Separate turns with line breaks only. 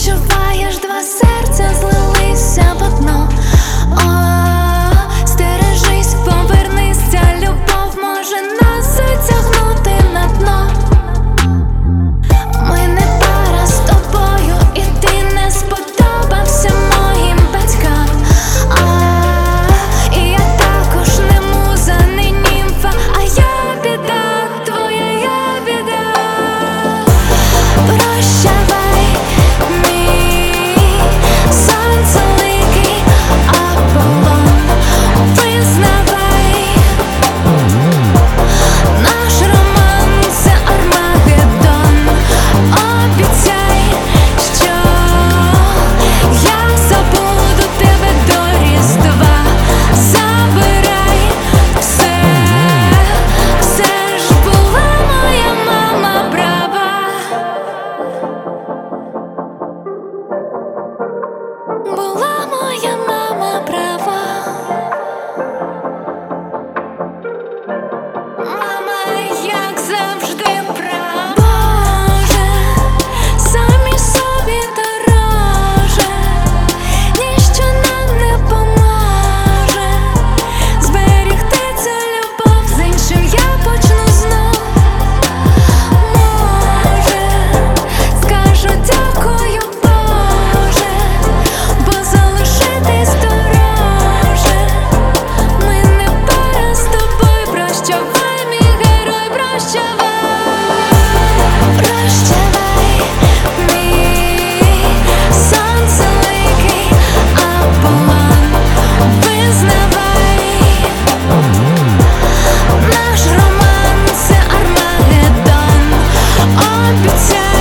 відчуваєш, два серця злилися в одно. О, стережись, повернись, ця любов може нас затягнути на дно. Ми не пара з тобою, і ти не сподобався моїм батькам. І я також не муза, не німфа, а я біда, твоя я біда. Прощавай, мій сонцеликий Аполлон, визнавай, наш роман – це Армагеддон. Обіцяй, що я забуду тебе до Різдва. Забирай все, все ж була моя мама права. Була моя мама права. Мама, як завжди, права. Боже, самі собі дороже, ніщо нам не поможе зберігти цю любов, з іншим я почну знов. Може, скажу дякую, Боже, бо залишитись дороже. Ми не пара з тобою, прощавай, мій герой, прощавай. Прощавай, мій сонцеликий Аполлон, визнавай, наш роман – це Армагеддон. Обіцяй,